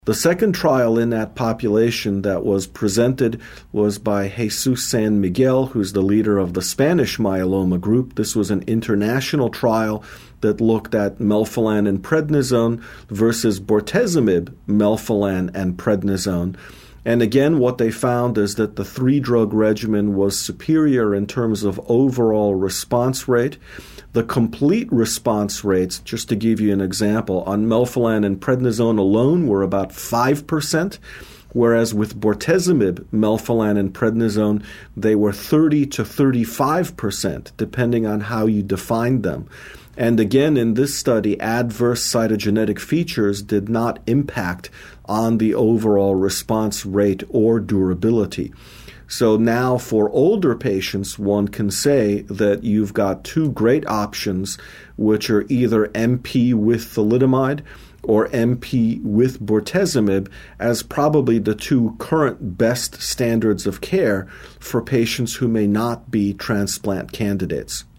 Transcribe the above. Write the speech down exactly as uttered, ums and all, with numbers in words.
The second trial in that population that was presented was by Jesus San Miguel, who's the leader of the Spanish myeloma group. This was an international trial that looked at melphalan and prednisone versus bortezomib, melphalan and prednisone. And again, what they found is that the three-drug regimen was superior in terms of overall response rate. The complete response rates, just to give you an example, on melphalan and prednisone alone were about five percent, whereas with bortezomib, melphalan, and prednisone, they were thirty to thirty-five percent, depending on how you defined them. And again, in this study, adverse cytogenetic features did not impact on the overall response rate or durability. So now for older patients, one can say that you've got two great options, which are either M P with thalidomide or M P with bortezomib as probably the two current best standards of care for patients who may not be transplant candidates.